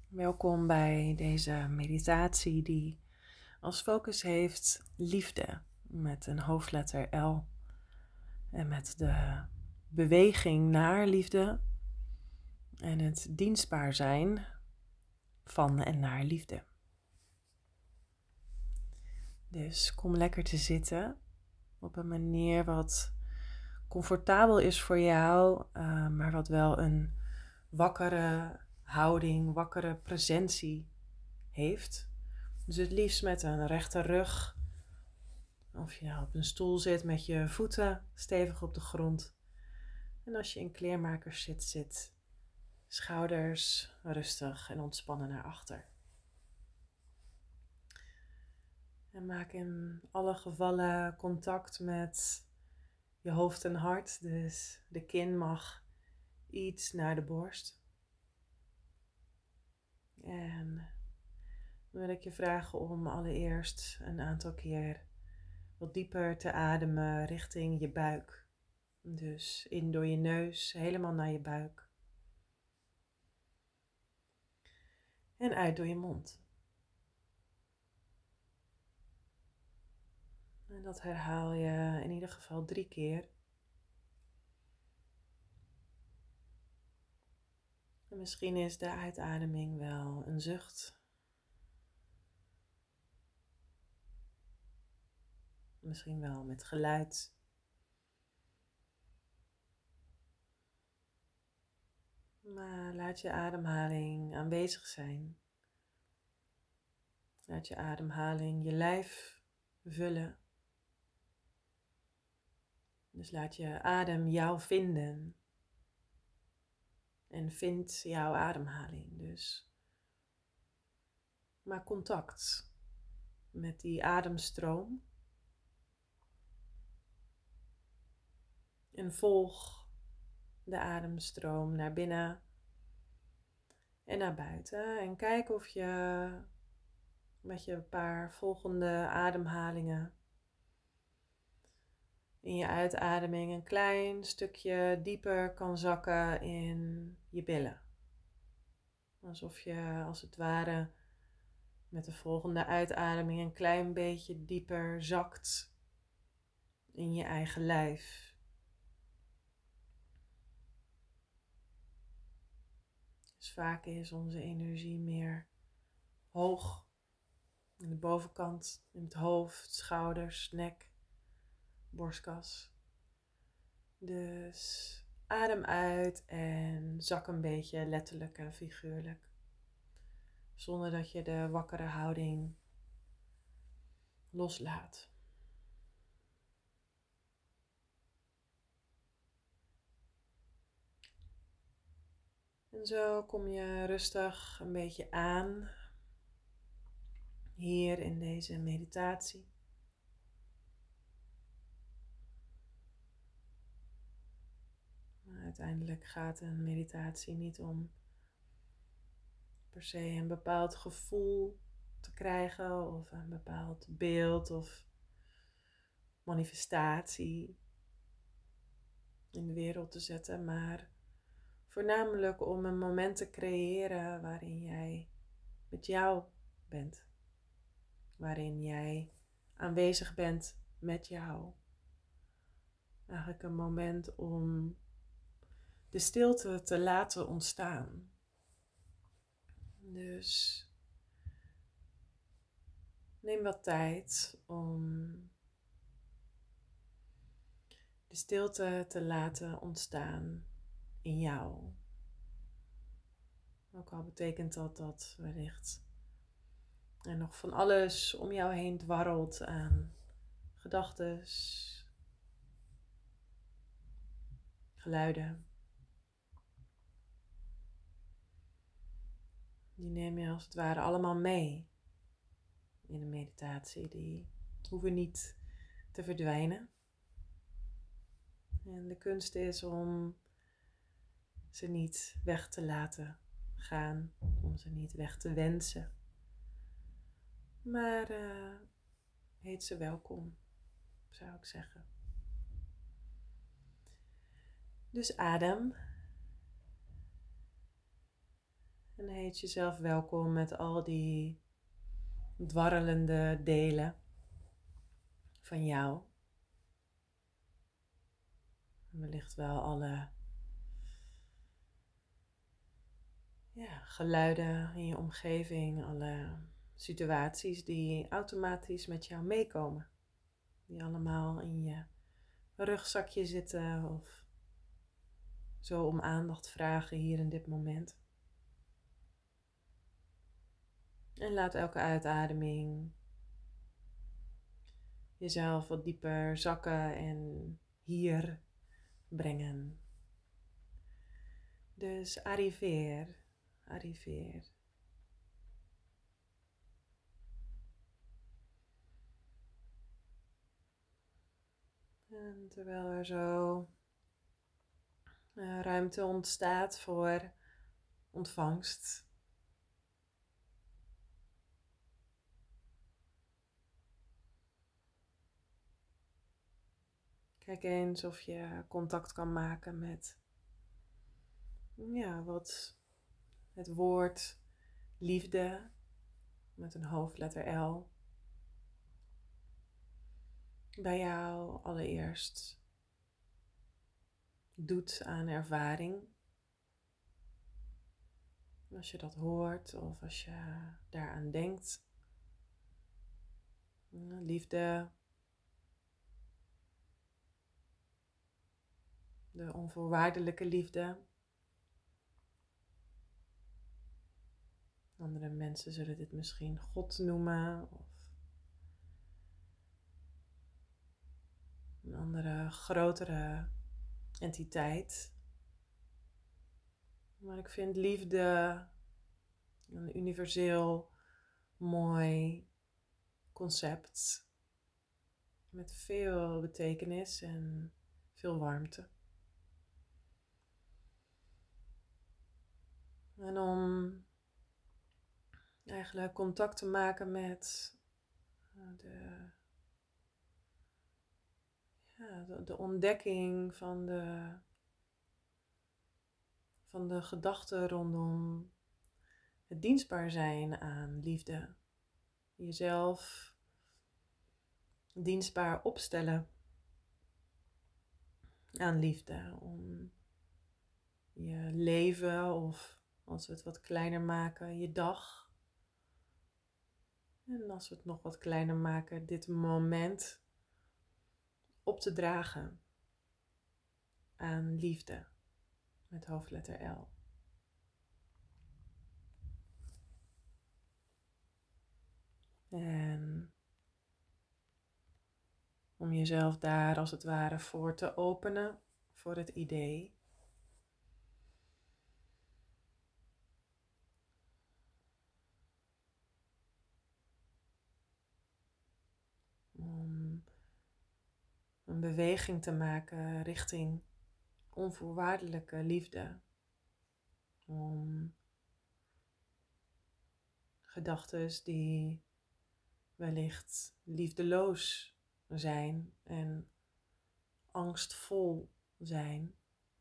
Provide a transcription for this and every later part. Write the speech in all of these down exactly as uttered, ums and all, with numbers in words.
Welkom bij deze meditatie die als focus heeft liefde met een hoofdletter L en met de beweging naar liefde en het dienstbaar zijn van en naar liefde. Dus kom lekker te zitten op een manier wat comfortabel is voor jou, uh, maar wat wel een wakkere houding, wakkere presentie heeft. Dus het liefst met een rechte rug. Of je nou op een stoel zit met je voeten stevig op de grond. En als je in kleermakers zit, zit schouders rustig en ontspannen naar achter. En maak in alle gevallen contact met je hoofd en hart. Dus de kin mag iets naar de borst. En dan wil ik je vragen om allereerst een aantal keer wat dieper te ademen richting je buik. Dus in door je neus, helemaal naar je buik. En uit door je mond. En dat herhaal je in ieder geval drie keer. En misschien is de uitademing wel een zucht. Misschien wel met geluid. Maar laat je ademhaling aanwezig zijn. Laat je ademhaling je lijf vullen. Dus laat je adem jou vinden. En vind jouw ademhaling. Dus maak contact met die ademstroom. En volg de ademstroom naar binnen en naar buiten. En kijk of je met je een paar volgende ademhalingen in je uitademing een klein stukje dieper kan zakken in je billen. Alsof je als het ware met de volgende uitademing een klein beetje dieper zakt in je eigen lijf. Dus vaak is onze energie meer hoog aan de bovenkant, in het hoofd, schouders, nek, borstkas. Dus adem uit en zak een beetje letterlijk en figuurlijk. Zonder dat je de wakkere houding loslaat. En zo kom je rustig een beetje aan hier in deze meditatie. Maar uiteindelijk gaat een meditatie niet om per se een bepaald gevoel te krijgen of een bepaald beeld of manifestatie in de wereld te zetten, maar voornamelijk om een moment te creëren waarin jij met jou bent. Waarin jij aanwezig bent met jou. Eigenlijk een moment om de stilte te laten ontstaan. Dus neem wat tijd om de stilte te laten ontstaan in jou. Ook al betekent dat dat wellicht er nog van alles om jou heen dwarrelt aan gedachtes, geluiden. Die neem je als het ware allemaal mee in de meditatie. Die hoeven niet te verdwijnen. En de kunst is om ze niet weg te laten gaan, om ze niet weg te wensen. Maar uh, heet ze welkom, zou ik zeggen. Dus adem. En heet jezelf welkom met al die dwarrelende delen van jou. En wellicht wel alle ja, geluiden in je omgeving, alle situaties die automatisch met jou meekomen. Die allemaal in je rugzakje zitten of zo om aandacht vragen hier in dit moment. En laat elke uitademing jezelf wat dieper zakken en hier brengen. Dus arriveer, arriveer. En terwijl er zo uh, ruimte ontstaat voor ontvangst. Kijk eens of je contact kan maken met ja, wat het woord liefde met een hoofdletter L bij jou allereerst doet aan ervaring. Als je dat hoort of als je daaraan denkt. Liefde, de onvoorwaardelijke liefde. Andere mensen zullen dit misschien God noemen of een andere grotere entiteit. Maar ik vind liefde een universeel mooi concept met veel betekenis en veel warmte. En om eigenlijk contact te maken met de, ja, de, de ontdekking van de, van de gedachten rondom het dienstbaar zijn aan liefde. Jezelf dienstbaar opstellen aan liefde. Om je leven of als we het wat kleiner maken, je dag. En als we het nog wat kleiner maken, dit moment op te dragen aan liefde met hoofdletter L. En om jezelf daar als het ware voor te openen voor het idee. Om een beweging te maken richting onvoorwaardelijke liefde. Om gedachtes die wellicht liefdeloos zijn en angstvol zijn,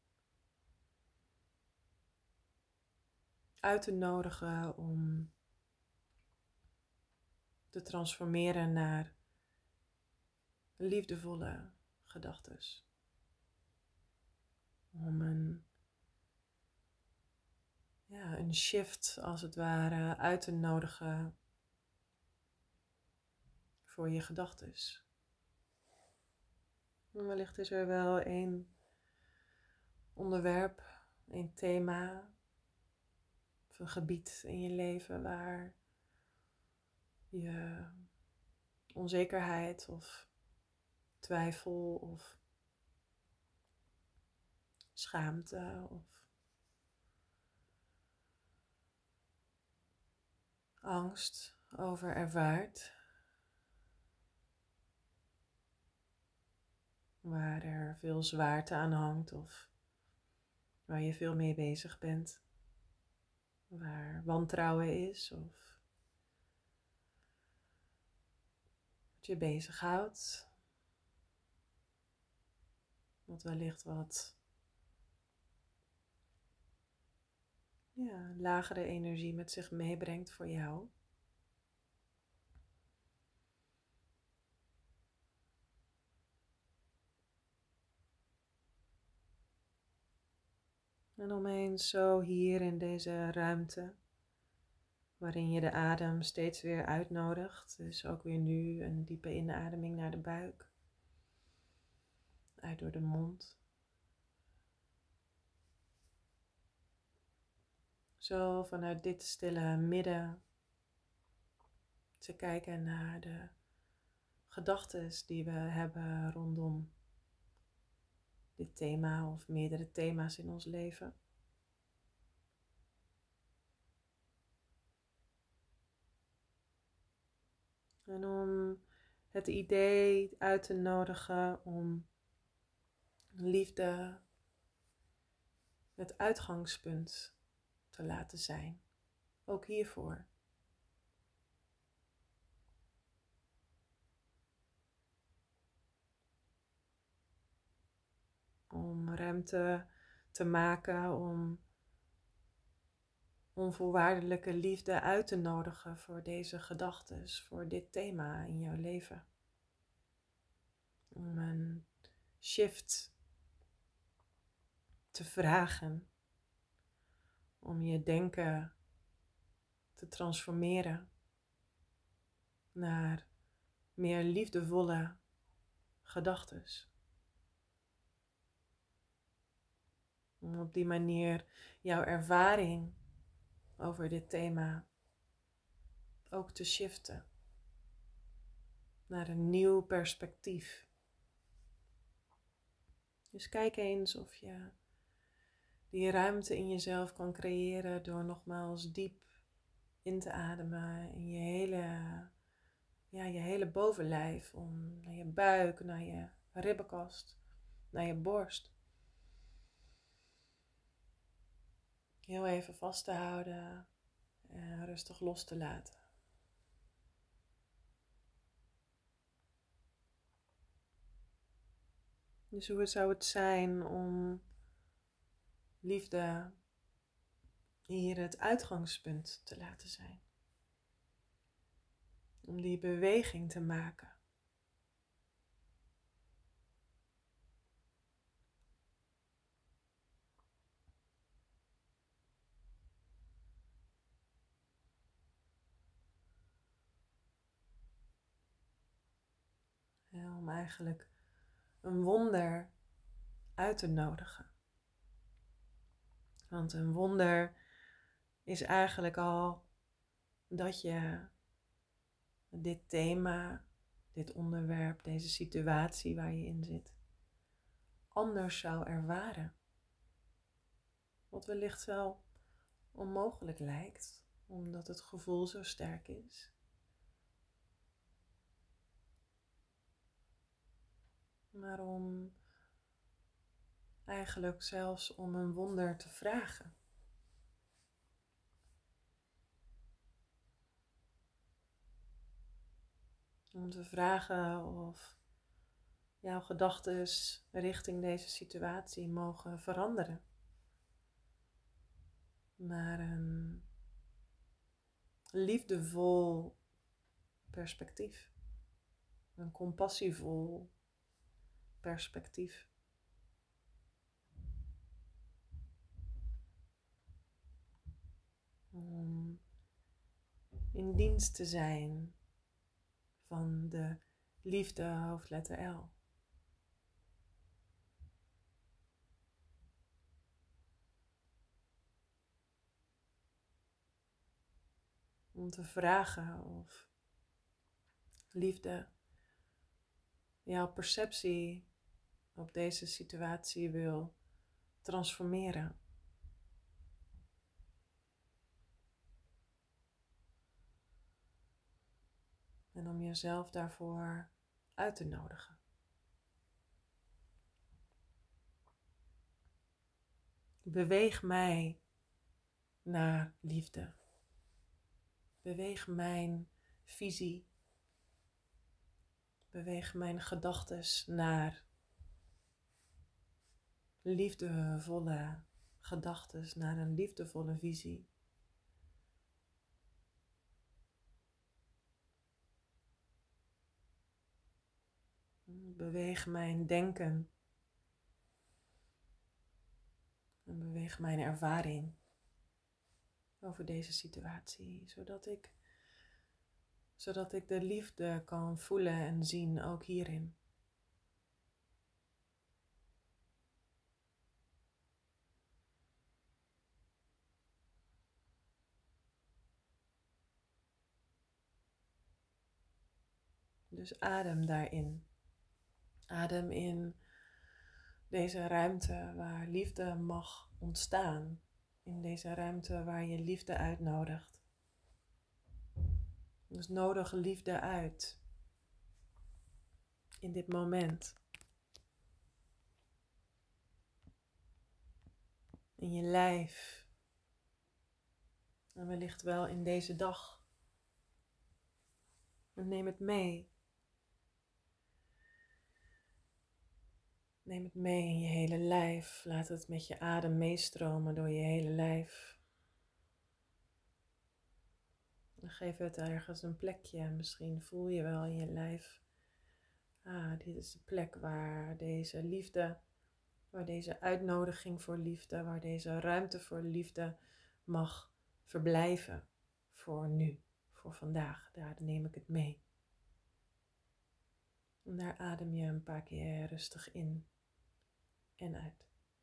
uit te nodigen om te transformeren naar liefdevolle gedachtes. Om een, ja, een shift als het ware uit te nodigen voor je gedachtes. En wellicht is er wel één onderwerp, één thema of een gebied in je leven waar je onzekerheid of twijfel of schaamte of angst over ervaart. Waar er veel zwaarte aan hangt of waar je veel mee bezig bent. Waar wantrouwen is of wat je bezighoudt. Wat wellicht wat ja, lagere energie met zich meebrengt voor jou. En omeens zo hier in deze ruimte, waarin je de adem steeds weer uitnodigt. Dus ook weer nu een diepe inademing naar de buik. Uit door de mond. Zo vanuit dit stille midden te kijken naar de gedachten die we hebben rondom dit thema of meerdere thema's in ons leven. En om het idee uit te nodigen om liefde het uitgangspunt te laten zijn. Ook hiervoor. Om ruimte te maken om onvoorwaardelijke liefde uit te nodigen voor deze gedachten, voor dit thema in jouw leven. Om een shift te vragen, om je denken te transformeren naar meer liefdevolle gedachten. Om op die manier jouw ervaring over dit thema ook te shiften naar een nieuw perspectief. Dus kijk eens of je die ruimte in jezelf kan creëren door nogmaals diep in te ademen in je hele, ja, je hele bovenlijf, om naar je buik, naar je ribbenkast, naar je borst. Heel even vast te houden en rustig los te laten. Dus hoe zou het zijn om liefde hier het uitgangspunt te laten zijn? Om die beweging te maken. Ja, om eigenlijk een wonder uit te nodigen. Want een wonder is eigenlijk al dat je dit thema, dit onderwerp, deze situatie waar je in zit, anders zou ervaren. Wat wellicht wel onmogelijk lijkt, omdat het gevoel zo sterk is. Maar om eigenlijk zelfs om een wonder te vragen. Om te vragen of jouw gedachten richting deze situatie mogen veranderen. Naar een liefdevol perspectief. Een compassievol perspectief. Om in dienst te zijn van de liefde, hoofdletter L. Om te vragen of liefde jouw perceptie op deze situatie wil transformeren. En om jezelf daarvoor uit te nodigen. Beweeg mij naar liefde. Beweeg mijn visie. Beweeg mijn gedachten naar liefdevolle gedachtes naar een liefdevolle visie. Beweeg mijn denken en beweeg mijn ervaring over deze situatie, zodat ik, zodat ik de liefde kan voelen en zien ook hierin. Dus adem daarin. Adem in deze ruimte waar liefde mag ontstaan. In deze ruimte waar je liefde uitnodigt. Dus nodig liefde uit. In dit moment. In je lijf. En wellicht wel in deze dag. En neem het mee. Neem het mee in je hele lijf. Laat het met je adem meestromen door je hele lijf. En geef het ergens een plekje. Misschien voel je wel in je lijf. Ah, dit is de plek waar deze liefde, waar deze uitnodiging voor liefde, waar deze ruimte voor liefde mag verblijven. Voor nu, voor vandaag. Daar neem ik het mee. En daar adem je een paar keer rustig in en uit.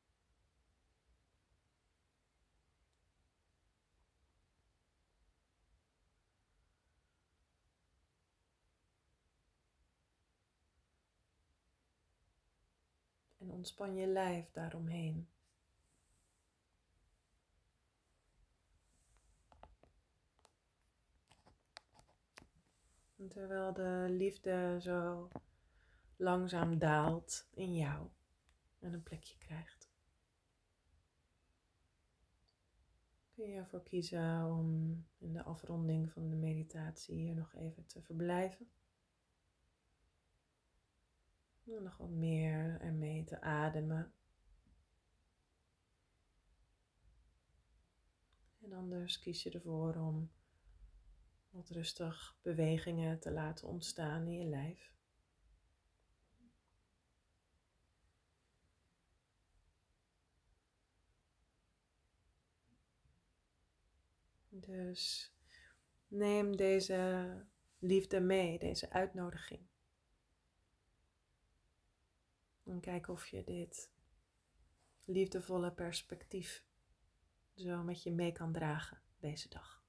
En ontspan je lijf daaromheen. En terwijl de liefde zo langzaam daalt in jou en een plekje krijgt, kun je ervoor kiezen om in de afronding van de meditatie hier nog even te verblijven. En nog wat meer ermee te ademen. En anders kies je ervoor om wat rustig bewegingen te laten ontstaan in je lijf. Dus neem deze liefde mee, deze uitnodiging. En kijk of je dit liefdevolle perspectief zo met je mee kan dragen deze dag.